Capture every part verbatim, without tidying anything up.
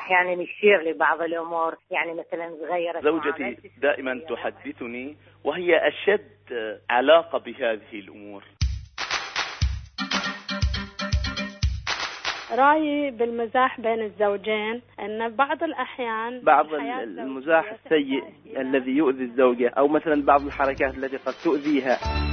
أحيانا يشير لبعض الأمور، يعني مثلا غيرت. زوجتي دائما تحدثني وهي أشد علاقة بهذه الأمور. رأيي بالمزاح بين الزوجين أن بعض الأحيان بعض المزاح السيء الذي يؤذي الزوجة، أو مثلا بعض الحركات التي قد تؤذيها.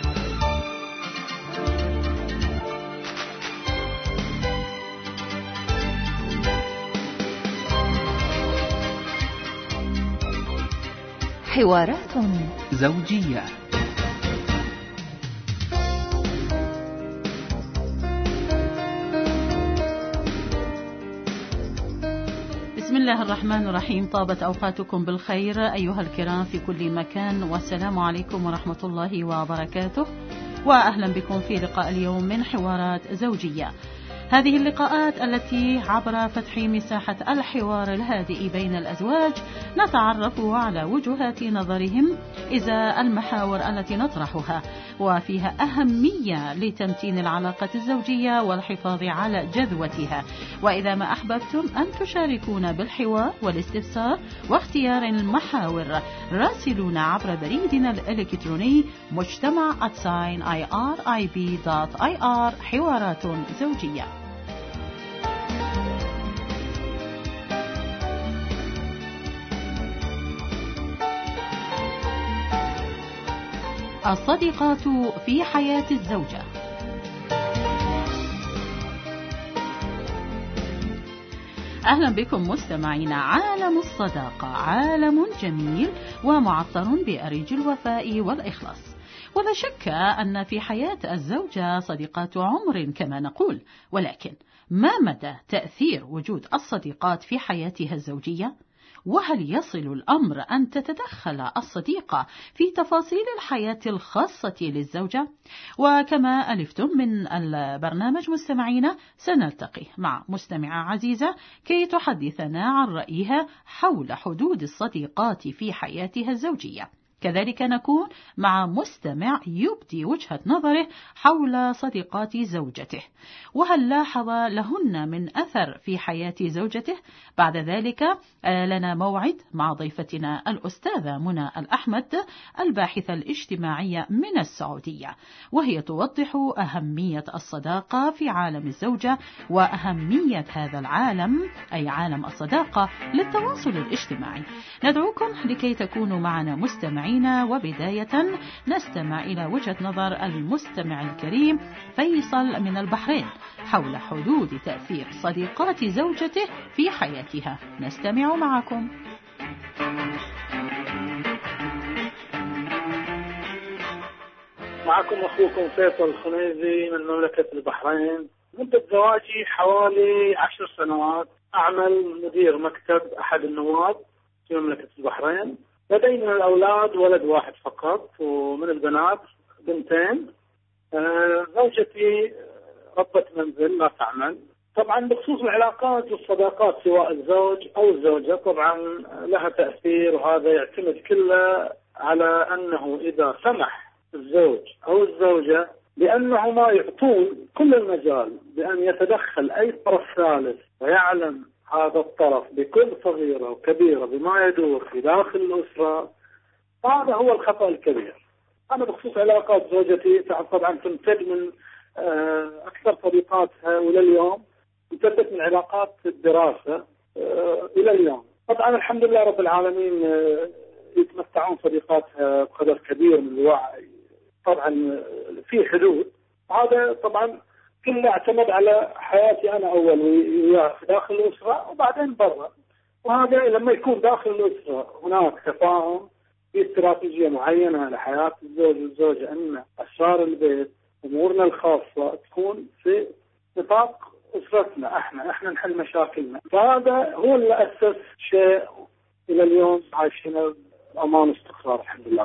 حوارات زوجية. بسم الله الرحمن الرحيم. طابت أوقاتكم بالخير أيها الكرام في كل مكان، والسلام عليكم ورحمة الله وبركاته، وأهلا بكم في لقاء اليوم من حوارات زوجية. هذه اللقاءات التي عبر فتح مساحة الحوار الهادئ بين الأزواج نتعرف على وجهات نظرهم إزاء المحاور التي نطرحها، وفيها أهمية لتمتين العلاقة الزوجية والحفاظ على جذوتها. وإذا ما أحببتم أن تشاركونا بالحوار والاستفسار واختيار المحاور، راسلونا عبر بريدنا الإلكتروني مجتمع آت آي آر آي بي دوت آي آر حوارات زوجية. الصديقات في حياة الزوجة. أهلا بكم مستمعينا. عالم الصداقة عالم جميل ومعطر بأريج الوفاء والإخلاص، ولا شك أن في حياة الزوجة صديقات عمر كما نقول، ولكن ما مدى تأثير وجود الصديقات في حياتها الزوجية؟ وهل يصل الأمر أن تتدخل الصديقة في تفاصيل الحياة الخاصة للزوجة؟ وكما ألفتم من البرنامج مستمعينا، سنلتقي مع مستمعة عزيزة كي تحدثنا عن رأيها حول حدود الصديقات في حياتها الزوجية. كذلك نكون مع مستمع يبدي وجهة نظره حول صديقات زوجته، وهل لاحظ لهن من أثر في حياة زوجته. بعد ذلك لنا موعد مع ضيفتنا الأستاذة منى الأحمد، الباحثة الاجتماعية من السعودية، وهي توضح أهمية الصداقة في عالم الزوجة وأهمية هذا العالم أي عالم الصداقة للتواصل الاجتماعي. ندعوكم لكي تكونوا معنا مستمعين، وبداية نستمع إلى وجهة نظر المستمع الكريم فيصل من البحرين حول حدود تأثير صديقات زوجته في حياتها. نستمع معكم. معكم أخوكم فيصل الخنيزي من مملكة البحرين. مدة زواجي حوالي عشر سنوات. أعمل مدير مكتب أحد النواب في مملكة البحرين. لدينا الأولاد ولد واحد فقط، ومن البنات بنتين. آه زوجتي ربة منزل لا تعمل. طبعا بخصوص العلاقات والصداقات سواء الزوج أو الزوجة طبعا لها تأثير، وهذا يعتمد كله على أنه إذا سمح الزوج أو الزوجة بأنهما يعطون كل المجال بأن يتدخل أي طرف ثالث ويعلم هذا الطرف بكل صغيرة وكبيرة بما يدور في داخل الأسرة، هذا هو الخطأ الكبير. أنا بخصوص علاقات زوجتي طبعا تمتد من أكثر صديقاتها إلى اليوم، امتدت من علاقات الدراسة إلى اليوم. طبعا الحمد لله رب العالمين يتمتعون صديقاتها بقدر كبير من الوعي، طبعا في حدود. هذا طبعا كله اعتمد على حياتي أنا أول وياه داخل الأسرة وبعدين برا، وهذا لما يكون داخل الأسرة هناك تفاهم في استراتيجية معينة لحياة الزوج والزوجة، أن أسرار البيت أمورنا الخاصة تكون في نطاق أسرتنا، إحنا إحنا نحل مشاكلنا. فهذا هو اللي أسس شيء إلى اليوم عايشين أمان واستقرار الحمد لله.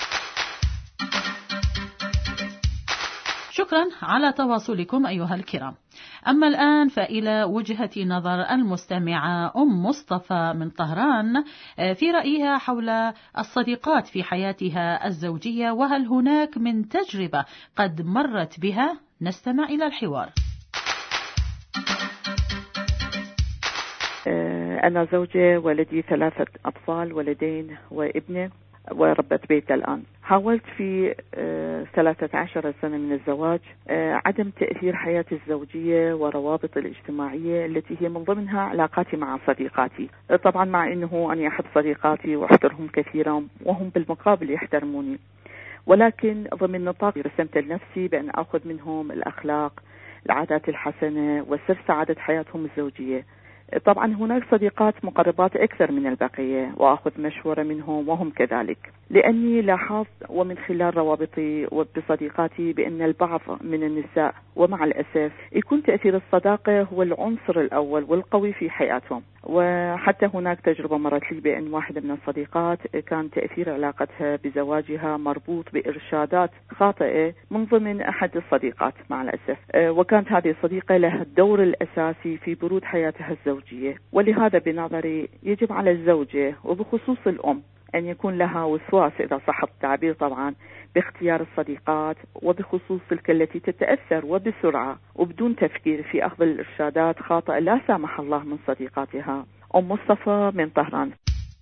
شكرا على تواصلكم أيها الكرام. أما الآن فإلى وجهة نظر المستمعة أم مصطفى من طهران في رأيها حول الصديقات في حياتها الزوجية، وهل هناك من تجربة قد مرت بها. نستمع إلى الحوار. أنا زوجة ولدي ثلاثة أطفال، ولدين وابنة، وربة بيت الآن. حاولت في ثلاثة عشر سنة من الزواج عدم تأثير حياتي الزوجية وروابط الاجتماعية التي هي من ضمنها علاقاتي مع صديقاتي. طبعا مع أنه أنا أحب صديقاتي وأحترمهم كثيرا وهم بالمقابل يحترموني، ولكن ضمن نطاق رسمت لنفسي بأن أخذ منهم الأخلاق، العادات الحسنة وسر سعادة حياتهم الزوجية. طبعا هناك صديقات مقربات أكثر من البقية وأخذ مشورة منهم وهم كذلك، لأني لاحظت ومن خلال روابطي وبصديقاتي بأن البعض من النساء ومع الأسف يكون تأثير الصداقة هو العنصر الأول والقوي في حياتهم. وحتى هناك تجربة مرت لي بأن واحدة من الصديقات كان تأثير علاقتها بزواجها مربوط بإرشادات خاطئة من ضمن أحد الصديقات مع الأسف، وكانت هذه الصديقة لها الدور الأساسي في برود حياتها الزوجية. ولهذا بنظري يجب على الزوجة وبخصوص الأم أن يكون لها وسواس إذا صح التعبير طبعا باختيار الصديقات، وبخصوص تلك التي تتأثر وبسرعة وبدون تفكير في أخذ الإرشادات خاطئة لا سامح الله من صديقاتها. أم مصطفى من طهران.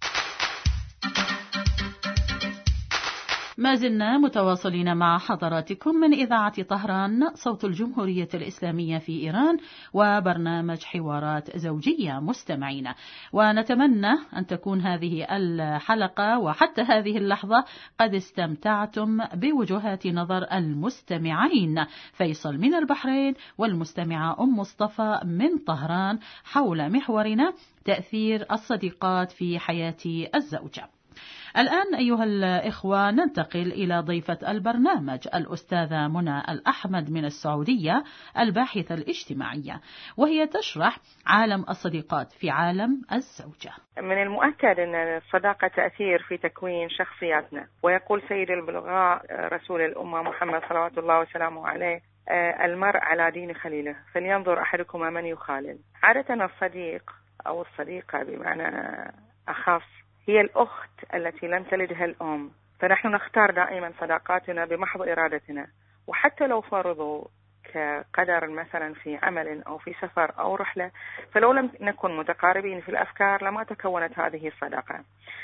ما زلنا متواصلين مع حضراتكم من إذاعة طهران صوت الجمهورية الإسلامية في إيران، وبرنامج حوارات زوجية مستمعين. ونتمنى أن تكون هذه الحلقة وحتى هذه اللحظة قد استمتعتم بوجهات نظر المستمعين فيصل من البحرين والمستمعة أم مصطفى من طهران حول محورنا تأثير الصديقات في حياة الزوجة. الآن أيها الإخوة ننتقل إلى ضيفة البرنامج الأستاذة منى الأحمد من السعودية، الباحثة الاجتماعية، وهي تشرح عالم الصديقات في عالم الزوجة. من المؤكد أن الصداقة تأثير في تكوين شخصياتنا، ويقول سيد البلغاء رسول الأمة محمد صلوات الله وسلامه عليه: المرء على دين خليله فلينظر أحدكم من يخالل. عادة الصديق أو الصديقة بمعنى أخص هي الأخت التي لم تلدها الأم، فنحن نختار دائما صداقاتنا بمحض إرادتنا، وحتى لو فرضوا كقدر مثلا في عمل أو في سفر أو رحلة، فلو لم نكن متقاربين في الأفكار لما تكونت هذه الصداقة.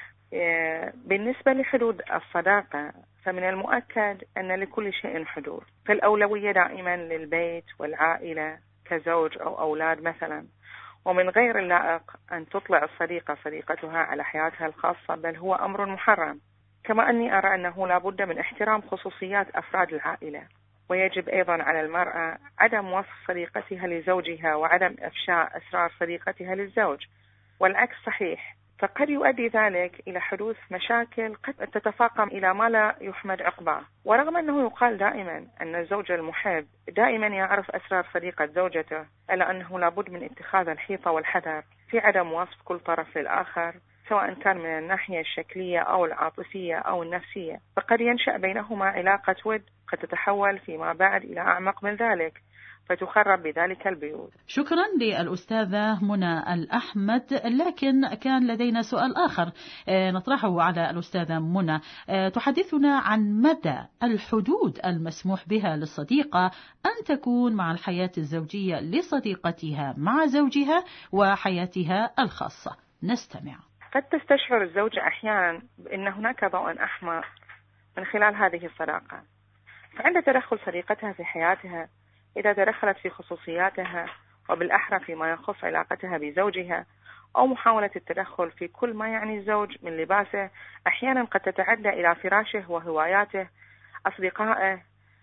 بالنسبة لحدود الصداقة فمن المؤكد أن لكل شيء حدود، فالأولوية دائما للبيت والعائلة كزوج أو أولاد مثلا، ومن غير اللائق أن تطلع الصديقة صديقتها على حياتها الخاصة، بل هو أمر محرم. كما أني أرى أنه لا بد من احترام خصوصيات أفراد العائلة، ويجب أيضا على المرأة عدم وصف صديقتها لزوجها وعدم إفشاء أسرار صديقتها للزوج، والعكس صحيح، فقد يؤدي ذلك إلى حدوث مشاكل قد تتفاقم إلى ما لا يحمد عقباه. ورغم أنه يقال دائما أن الزوج المحب دائما يعرف أسرار صديقة زوجته، إلا أنه لابد من اتخاذ الحيطة والحذر في عدم وصف كل طرف للآخر، سواء كان من الناحية الشكلية أو العاطفية أو النفسية، فقد ينشأ بينهما علاقة ود قد تتحول فيما بعد إلى أعمق من ذلك فتخرب بذلك البيوت. شكرا للأستاذة منى الأحمد. لكن كان لدينا سؤال آخر نطرحه على الأستاذة منى، تحدثنا عن مدى الحدود المسموح بها للصديقة أن تكون مع الحياة الزوجية لصديقتها مع زوجها وحياتها الخاصة. نستمع. قد تستشعر الزوجة أحيانا بأن هناك ضوء أحمر من خلال هذه الصداقة، فعند تدخل صديقتها في حياتها، إذا تدخلت في خصوصياتها وبالأحرى فيما يخص علاقتها بزوجها، أو محاولة التدخل في كل ما يعني الزوج من لباسه، أحيانا قد تتعدى إلى فراشه وهواياته، أصدقائه،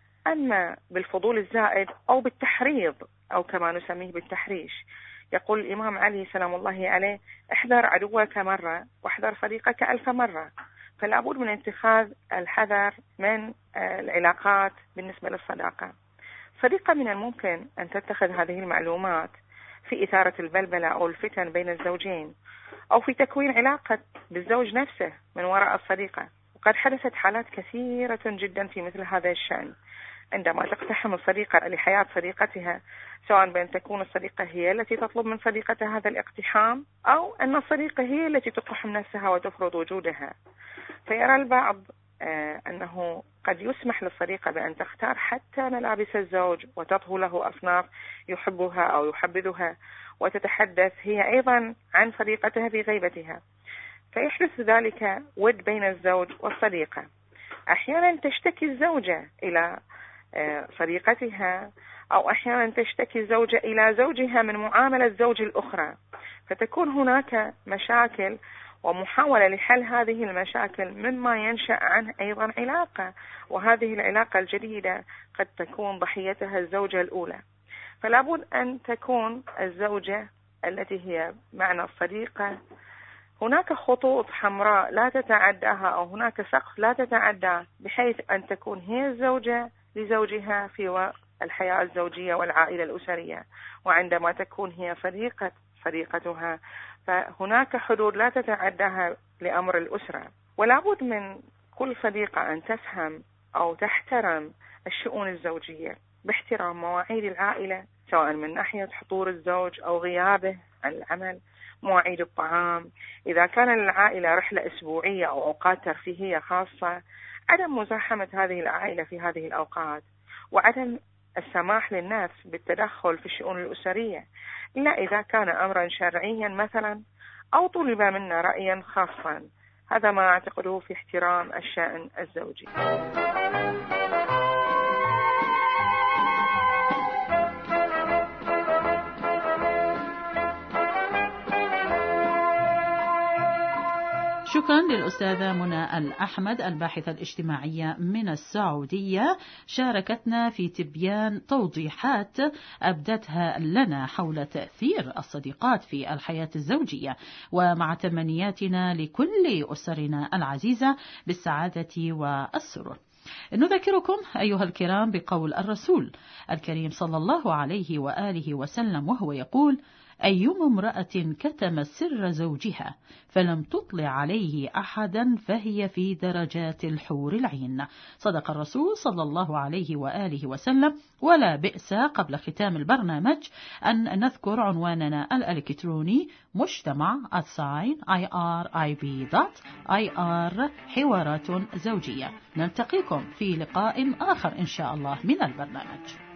أما بالفضول الزائد أو بالتحريض أو كما نسميه بالتحريش. يقول الإمام علي سلام الله عليه: احذر عدوك مرة واحذر صديقك ألف مرة. فلا بد من اتخاذ الحذر من العلاقات بالنسبة للصداقة. صديقة من الممكن أن تتخذ هذه المعلومات في إثارة البلبلة أو الفتن بين الزوجين، أو في تكوين علاقة بالزوج نفسه من وراء الصديقة. وقد حدثت حالات كثيرة جدا في مثل هذا الشأن، عندما تقتحم الصديقة لحياة صديقتها، سواء بأن تكون الصديقة هي التي تطلب من صديقتها هذا الاقتحام، أو أن الصديقة هي التي تقتحم نفسها وتفرض وجودها. فيرى البعض أنه قد يسمح للصديقة بأن تختار حتى ملابس الزوج وتطهو له أصناف يحبها أو يحبذها، وتتحدث هي أيضا عن صديقتها في غيبتها، فيحدث ذلك ود بين الزوج والصديقة. أحيانا تشتكي الزوجة إلى صديقتها، أو أحيانا تشتكي الزوجة إلى زوجها من معاملة الزوج الأخرى، فتكون هناك مشاكل ومحاولة لحل هذه المشاكل، مما ينشأ عنه أيضا علاقة، وهذه العلاقة الجديدة قد تكون ضحيتها الزوجة الأولى. فلا بد أن تكون الزوجة التي هي معنى الصديقة هناك خطوط حمراء لا تتعداها، أو هناك سقف لا تتعداه، بحيث أن تكون هي الزوجة لزوجها في وقت الحياة الزوجية والعائلة الأسرية، وعندما تكون هي صديقة صديقتها فهناك حدود لا تتعداها لأمر الأسرة. ولا بد من كل صديقة أن تفهم أو تحترم الشؤون الزوجية باحترام مواعيد العائلة، سواء من ناحية حضور الزوج أو غيابه عن العمل، مواعيد الطعام، إذا كان للعائلة رحلة أسبوعية أو أوقات ترفيهية خاصة، عدم مزاحمة هذه العائلة في هذه الأوقات، وعدم السماح للناس بالتدخل في الشؤون الأسرية إلا إذا كان أمرا شرعيا مثلا، أو طلب منا رأيا خاصا. هذا ما أعتقده في احترام الشأن الزوجي. شكرا للأستاذة منى الأحمد الباحثة الاجتماعية من السعودية، شاركتنا في تبيان توضيحات أبدتها لنا حول تأثير الصديقات في الحياة الزوجية، ومع تمنياتنا لكل أسرنا العزيزة بالسعادة والسرور. نذكركم أيها الكرام بقول الرسول الكريم صلى الله عليه وآله وسلم، وهو يقول: أيما امرأة كتمت سر زوجها فلم تطلع عليه أحدا فهي في درجات الحور العين. صدق الرسول صلى الله عليه وآله وسلم. ولا بئس قبل ختام البرنامج أن نذكر عنواننا الإلكتروني مجتمع آي آر آي بي دوت آي آر حوارات زوجية. نلتقيكم في لقاء آخر إن شاء الله من البرنامج.